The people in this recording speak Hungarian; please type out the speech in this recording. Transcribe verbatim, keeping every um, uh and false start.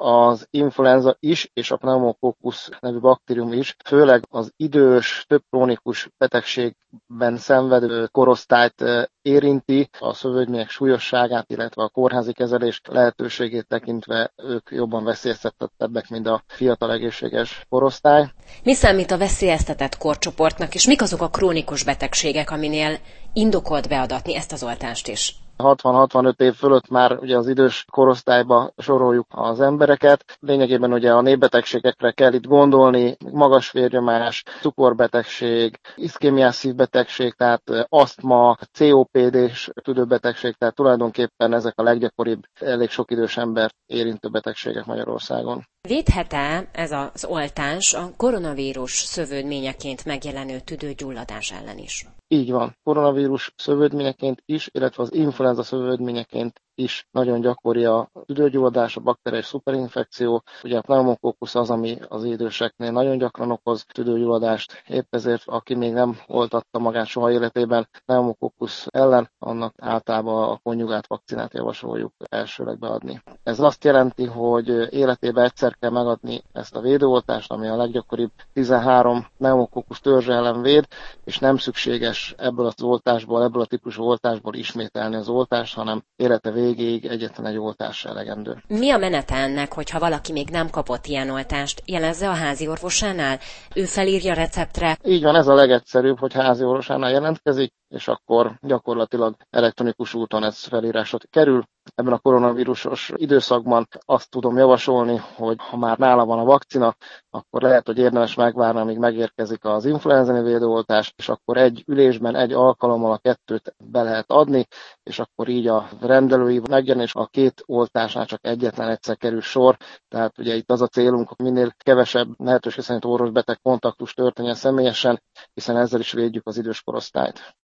az influenza is, és a pneumokokkusz nevű baktérium is, főleg az idős, több krónikus betegségben szenvedő korosztályt érinti, a szövődmények súlyosságát, illetve a kórházi kezelés lehetőségét tekintve ők jobban veszélyeztetettebbek, mint a fiatal egészséges korosztály. Mi számít a veszélyeztetett korcsoportnak, és mik azok a krónikus betegségek, aminél indokolt beadatni ezt az oltást is? hatvan-hatvanöt év fölött már ugye az idős korosztályba soroljuk az embereket. Lényegében ugye a népbetegségekre kell itt gondolni, magas vérnyomás, cukorbetegség, iszkémiás szívbetegség, tehát asztma, cé o pé dés tüdőbetegség, tehát tulajdonképpen ezek a leggyakoribb, elég sok idős embert érintő betegségek Magyarországon. Védhet-e ez az oltás a koronavírus szövődményeként megjelenő tüdőgyulladás ellen is? Így van. Koronavírus szövődményeként is, illetve az influenza szövődményeként is nagyon gyakori a tüdőgyulladás, a bakteriális szuperinfekció. Ugye a pneumokokkusz az, ami az időseknél nagyon gyakran okoz tüdőgyulladást. Épp ezért, aki még nem oltatta magát soha életében pneumokokkusz ellen, annak általában a konjugát vakcinát javasoljuk elsőleg beadni. Ez azt jelenti, hogy életében egyszer kell megadni ezt a védőoltást, ami a leggyakoribb tizenhárom pneumokokkusz törzse ellen véd, és nem szükséges ebből az oltásból, ebből a típusú oltásból ismételni az oltást, hanem élete végéig egyetlen egy oltás elegendő. Mi a menete ennek, hogyha valaki még nem kapott ilyen oltást? Jelezze a házi orvosánál? Ő felírja receptre? Így van, ez a legegyszerűbb, hogy házi orvosánál jelentkezik, és akkor gyakorlatilag elektronikus úton ez felírásra kerül. Ebben a koronavírusos időszakban azt tudom javasolni, hogy ha már nála van a vakcina, akkor lehet, hogy érdemes megvárni, amíg megérkezik az influenza védőoltás, és akkor egy ülésben, egy alkalommal a kettőt be lehet adni, és akkor így a rendelői megjelenés a két oltásnál csak egyetlen egyszer kerül sor. Tehát ugye itt az a célunk, hogy minél kevesebb lehetőség szerint orvos-beteg kontaktus történjen személyesen, hiszen ezzel is védjük az idős korosztályt.